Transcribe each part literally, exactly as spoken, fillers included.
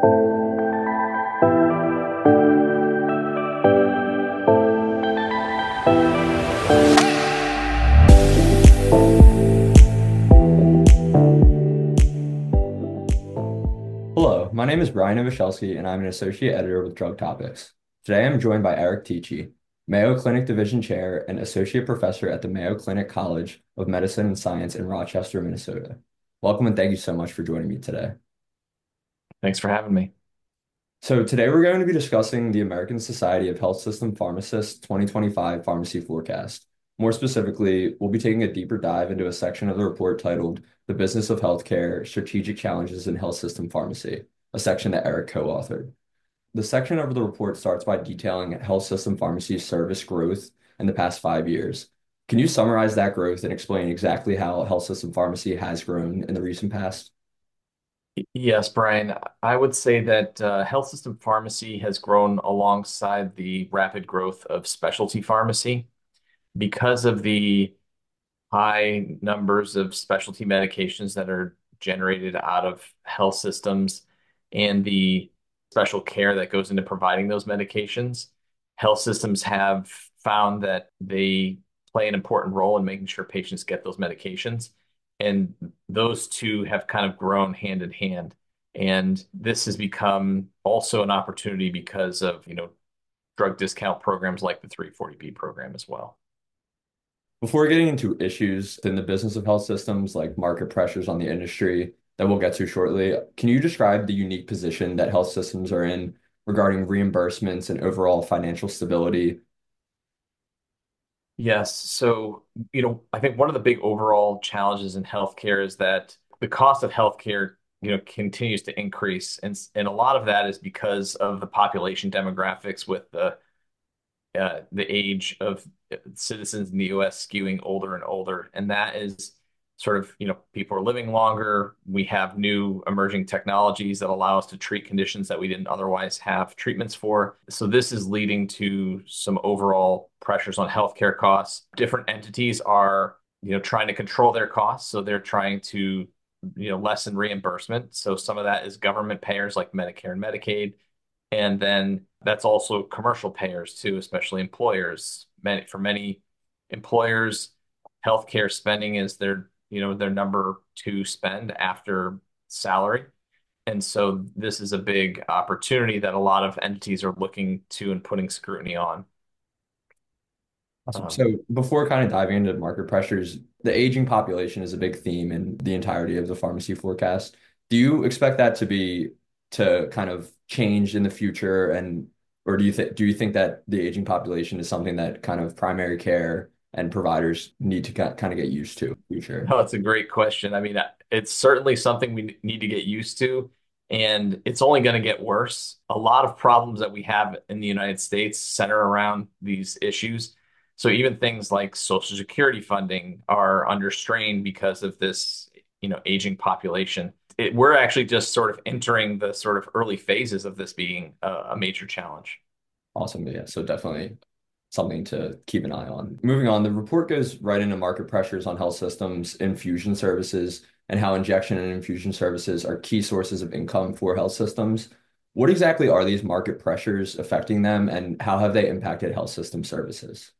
Hello, my name is Brian Novoselsky, and I'm an associate editor with Drug Topics. Today I'm joined by Eric Tichy, Mayo Clinic Division Chair and Associate Professor at the Mayo Clinic College of Medicine and Science in Rochester, Minnesota. Welcome and thank you so much for joining me today. Thanks for having me. So today we're going to be discussing the American Society of Health System Pharmacists twenty twenty-five Pharmacy Forecast. More specifically, we'll be taking a deeper dive into a section of the report titled The Business of Healthcare: Strategic Challenges in Health System Pharmacy, a section that Eric co-authored. The section of the report starts by detailing health system pharmacy service growth in the past five years. Can you summarize that growth and explain exactly how health system pharmacy has grown in the recent past? Yes, Brian, I would say that uh, health system pharmacy has grown alongside the rapid growth of specialty pharmacy because of the high numbers of specialty medications that are generated out of health systems and the special care that goes into providing those medications. Health systems have found that they play an important role in making sure patients get those medications. And those two have kind of grown hand in hand. And this has become also an opportunity because of, you know, drug discount programs like the three forty B program as well. Before getting into issues in the business of health systems, like market pressures on the industry that we'll get to shortly, can you describe the unique position that health systems are in regarding reimbursements and overall financial stability? Yes. So, you know, I think one of the big overall challenges in healthcare is that the cost of healthcare, you know, continues to increase. And, and a lot of that is because of the population demographics with the uh, the age of citizens in the U S skewing older and older. And that is sort of, you know, people are living longer. We have new emerging technologies that allow us to treat conditions that we didn't otherwise have treatments for. So this is leading to some overall pressures on healthcare costs. Different entities are, you know, trying to control their costs. So they're trying to, you know, lessen reimbursement. So some of that is government payers like Medicare and Medicaid. And then that's also commercial payers too, especially employers. Many, for many employers, healthcare spending is their, you know, their number two spend after salary. And so this is a big opportunity that a lot of entities are looking to and putting scrutiny on. Awesome. Um, So before kind of diving into market pressures, the aging population is a big theme in the entirety of the pharmacy forecast. Do you expect that to be to kind of change in the future, and or do you think do you think that the aging population is something that kind of primary care and providers need to kind of get used to in the future? no, it's a great question. I mean, it's certainly something we need to get used to, and it's only going to get worse. A lot of problems that we have in the United States center around these issues. So even things like Social Security funding are under strain because of this, you know, aging population. It, we're actually just sort of entering the sort of early phases of this being a, a major challenge. Awesome. Yeah. So definitely something to keep an eye on. Moving on, the report goes right into market pressures on health systems, infusion services, and how injection and infusion services are key sources of income for health systems. What exactly are these market pressures affecting them, and how have they impacted health system services?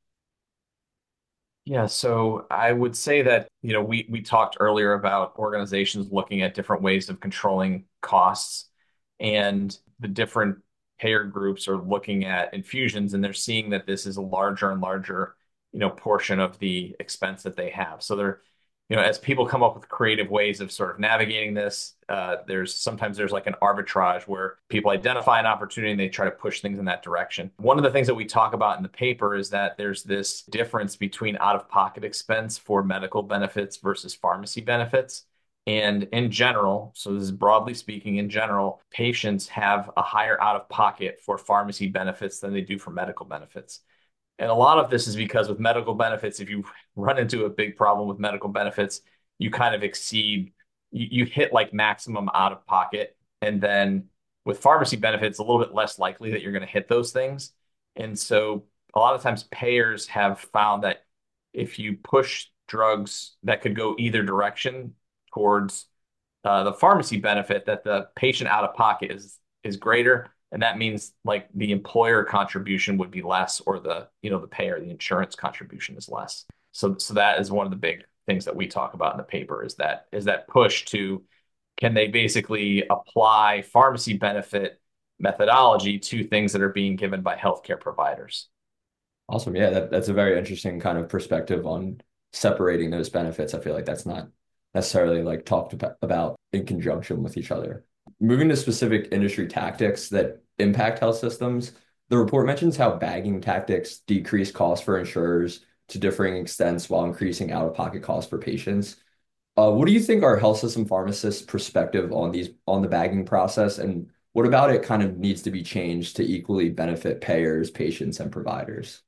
Yeah, so I would say that, you know, we we talked earlier about organizations looking at different ways of controlling costs, and the different payer groups are looking at infusions, and they're seeing that this is a larger and larger, you know, portion of the expense that they have. So they're, you know, as people come up with creative ways of sort of navigating this, uh, there's sometimes there's like an arbitrage where people identify an opportunity and they try to push things in that direction. One of the things that we talk about in the paper is that there's this difference between out-of-pocket expense for medical benefits versus pharmacy benefits. And in general, so this is broadly speaking, in general, patients have a higher out of pocket for pharmacy benefits than they do for medical benefits. And a lot of this is because with medical benefits, if you run into a big problem with medical benefits, you kind of exceed, you, you hit like maximum out of pocket. And then with pharmacy benefits, a little bit less likely that you're going to hit those things. And so a lot of times payers have found that if you push drugs that could go either direction towards uh, the pharmacy benefit, that the patient out of pocket is is greater, and that means like the employer contribution would be less, or the, you know, the payer, the insurance contribution is less. So so that is one of the big things that we talk about in the paper, is that is that push to, can they basically apply pharmacy benefit methodology to things that are being given by healthcare providers. Awesome. Yeah, that, that's a very interesting kind of perspective on separating those benefits. I feel like that's not necessarily like talked about about in conjunction with each other. Moving to specific industry tactics that impact health systems, the report mentions how bagging tactics decrease costs for insurers to differing extents while increasing out-of-pocket costs for patients. Uh, what do you think are health system pharmacists' perspective on these on the bagging process, and what about it kind of needs to be changed to equally benefit payers, patients, and providers?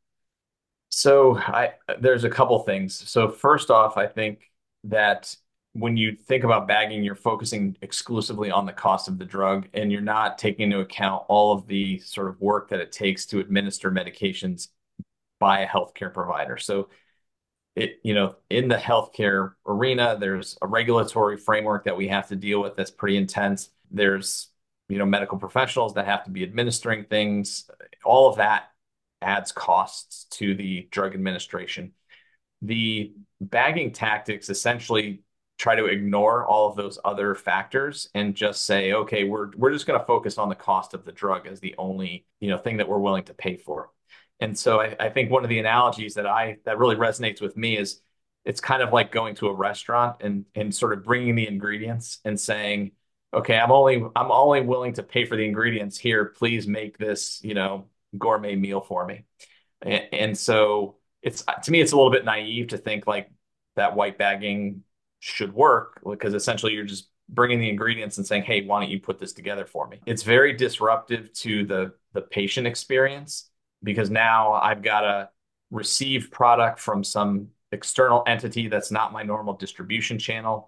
So I there's a couple things. So first off, I think that when you think about bagging, you're focusing exclusively on the cost of the drug, and you're not taking into account all of the sort of work that it takes to administer medications by a healthcare provider. So it, you know, in the healthcare arena, there's a regulatory framework that we have to deal with that's pretty intense. There's, you know, medical professionals that have to be administering things. All of that adds costs to the drug administration. The bagging tactics essentially try to ignore all of those other factors and just say, okay, we're we're just going to focus on the cost of the drug as the only, you know, thing that we're willing to pay for. And so I, I think one of the analogies that I that really resonates with me is, it's kind of like going to a restaurant and and sort of bringing the ingredients and saying, okay, I'm only I'm only willing to pay for the ingredients here. Please make this, you know, gourmet meal for me. And, and so it's, to me, it's a little bit naive to think like that white bagging should work, because essentially you're just bringing the ingredients and saying, hey, why don't you put this together for me? It's very disruptive to the the patient experience, because now I've got to receive product from some external entity that's not my normal distribution channel.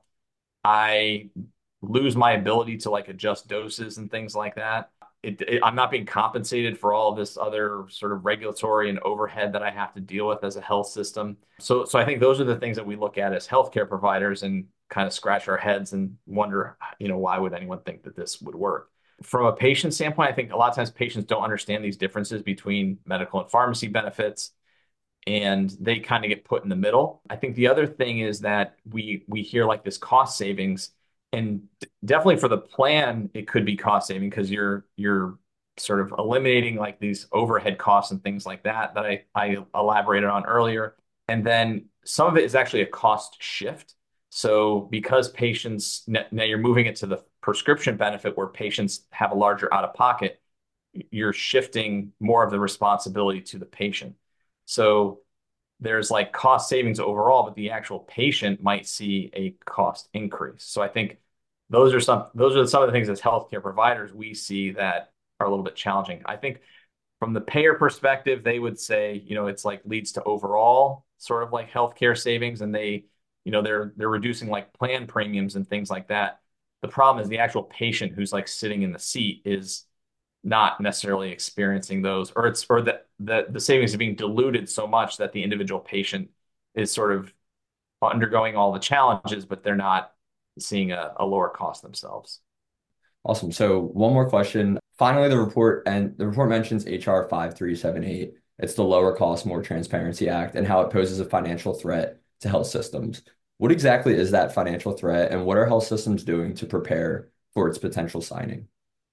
I lose my ability to like adjust doses and things like that. It, it, I'm not being compensated for all of this other sort of regulatory and overhead that I have to deal with as a health system. So, so I think those are the things that we look at as healthcare providers and kind of scratch our heads and wonder, you know, why would anyone think that this would work? From a patient standpoint, I think a lot of times patients don't understand these differences between medical and pharmacy benefits, and they kind of get put in the middle. I think the other thing is that we we hear like this cost savings, and definitely for the plan, it could be cost saving because you're you're sort of eliminating like these overhead costs and things like that that I, I elaborated on earlier. And then some of it is actually a cost shift. So because patients, now you're moving it to the prescription benefit where patients have a larger out of pocket, you're shifting more of the responsibility to the patient. So there's like cost savings overall, but the actual patient might see a cost increase. So I think those are some those are some of the things as healthcare providers we see that are a little bit challenging. I think from the payer perspective, they would say, you know, it's like leads to overall sort of like healthcare savings, and they, you know, they're they're reducing like plan premiums and things like that. The problem is the actual patient who's like sitting in the seat is not necessarily experiencing those, or it's or that the, the savings are being diluted so much that the individual patient is sort of undergoing all the challenges, but they're not seeing a, a lower cost themselves. Awesome. So one more question. Finally, the report and the report mentions H R five three seven eight. It's the Lower Cost, More Transparency Act, and how it poses a financial threat to health systems. What exactly is that financial threat, and what are health systems doing to prepare for its potential signing?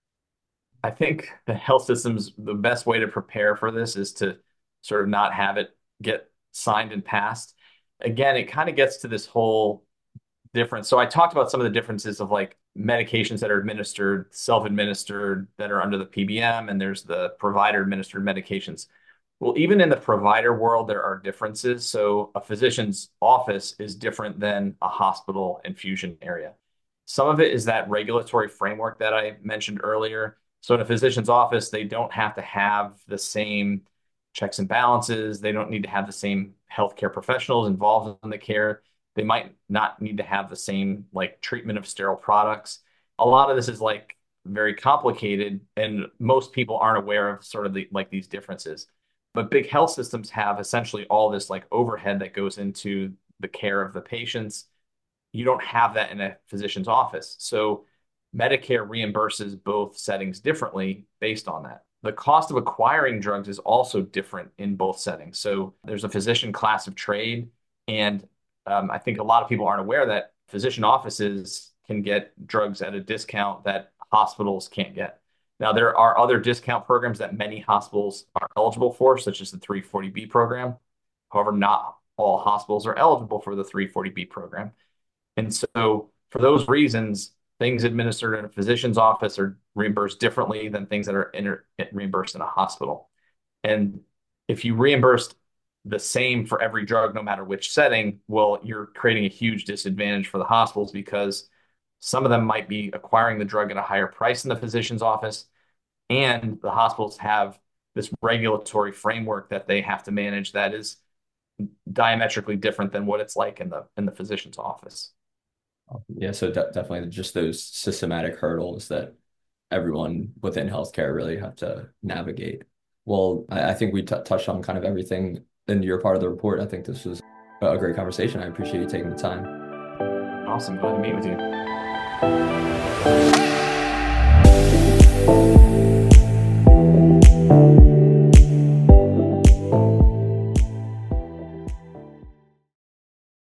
I think the health systems, the best way to prepare for this is to sort of not have it get signed and passed. Again, it kind of gets to this whole difference. So I talked about some of the differences of like medications that are administered, self-administered, that are under the P B M, and there's the provider-administered medications. Well, even in the provider world, there are differences. So a physician's office is different than a hospital infusion area. Some of it is that regulatory framework that I mentioned earlier. So in a physician's office, they don't have to have the same checks and balances. They don't need to have the same healthcare professionals involved in the care. They might not need to have the same like treatment of sterile products. A lot of this is like very complicated, and most people aren't aware of sort of the like these differences. But big health systems have essentially all this like overhead that goes into the care of the patients. You don't have that in a physician's office. So Medicare reimburses both settings differently based on that. The cost of acquiring drugs is also different in both settings. So there's a physician class of trade, and um, I think a lot of people aren't aware that physician offices can get drugs at a discount that hospitals can't get. Now, there are other discount programs that many hospitals are eligible for, such as the three forty B program. However, not all hospitals are eligible for the three forty B program. And so, for those reasons, things administered in a physician's office are reimbursed differently than things that are inter- reimbursed in a hospital. And if you reimbursed the same for every drug, no matter which setting, well, you're creating a huge disadvantage for the hospitals because some of them might be acquiring the drug at a higher price in the physician's office, and the hospitals have this regulatory framework that they have to manage that is diametrically different than what it's like in the in the physician's office. Yeah, so de definitely just those systematic hurdles that everyone within healthcare really have to navigate. Well, I, I think we t touched on kind of everything in your part of the report. I think this was a great conversation. I appreciate you taking the time. Awesome. Glad to meet with you.